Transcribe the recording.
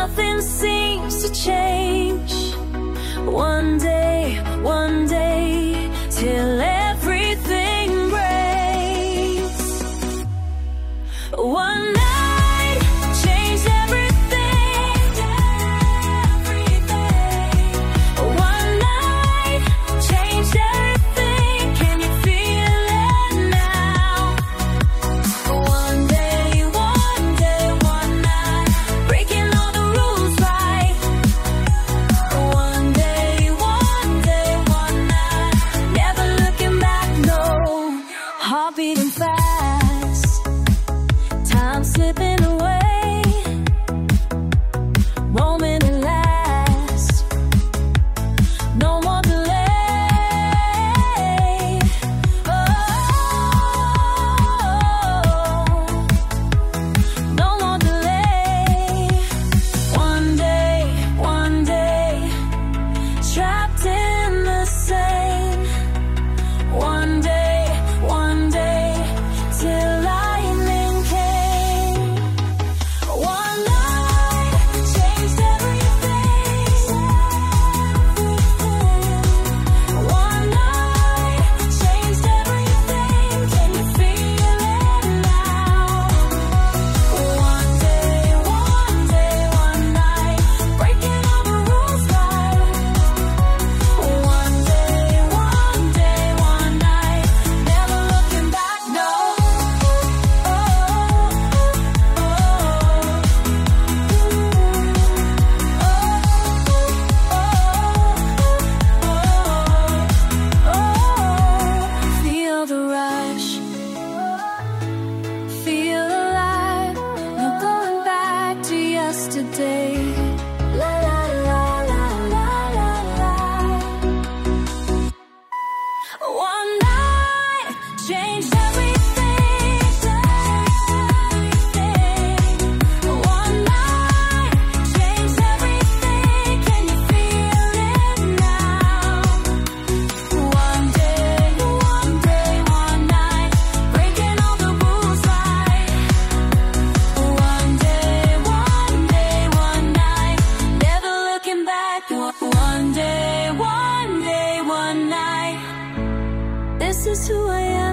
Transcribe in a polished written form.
nothing seems to change. One day, till everything breaks. One night changed everything. One night changed everything. Can you feel it now? One day, one night, breaking all the rules right. One day, one night, never looking back, no. Heart beating fast, time slipping away. Moment at last, no more delay. Oh, no more delay. One day, trapped in the same. One day, till lightning came. One night changed everything. One night changed everything. Can you feel it now? One day, one night, breaking all the rules right. One day, one night, never looking back, no. Feel the rush, feel alive, no going back to yesterday. La la la la la la la. One night changed everything. One night changed everything. Can you feel it now? One day, one night, breaking all the rules right. One day, one night, never looking back. One day, one night, this is who I am.